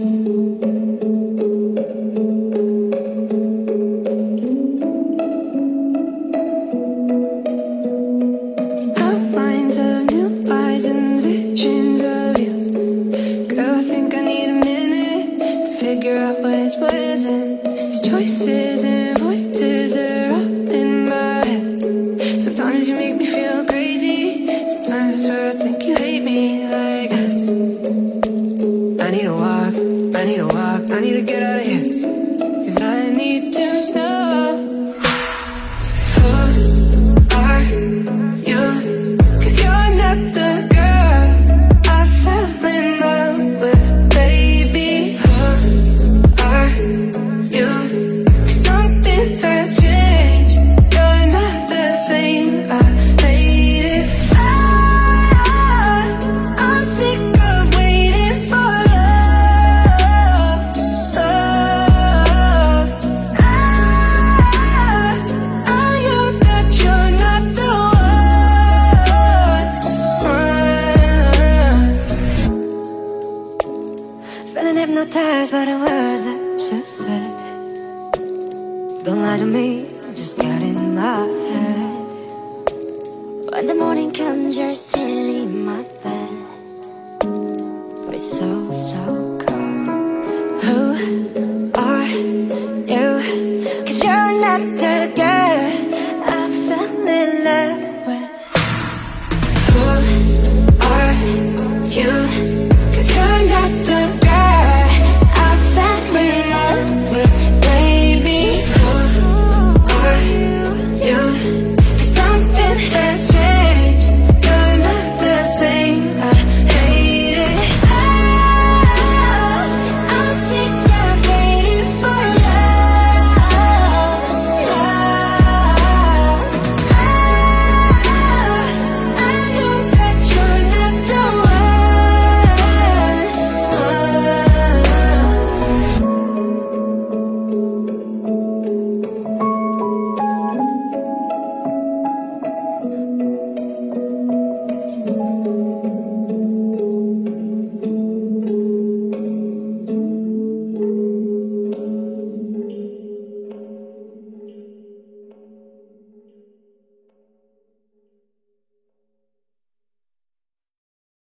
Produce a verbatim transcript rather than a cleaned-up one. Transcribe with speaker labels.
Speaker 1: Outlines of new eyes and visions of you. Girl, I think I need a minute to figure out what is what isn't. These choices and voices, they're all in my head. Sometimes you make me feel crazy. Sometimes I swear I think you hate me like that. I need a walk, I need a walk, I need to get out of here. Cause I need to know who are you? Cause you're not the girl I fell in love with, baby. Who are you? Cause something has changed. You're not the same. I hate it. I, I'm sick of waiting for love, love. I, I know that you're not the one. Feeling hypnotized by the words that you said. Don't lie to me, I just got in my head. When the morning comes, you're silly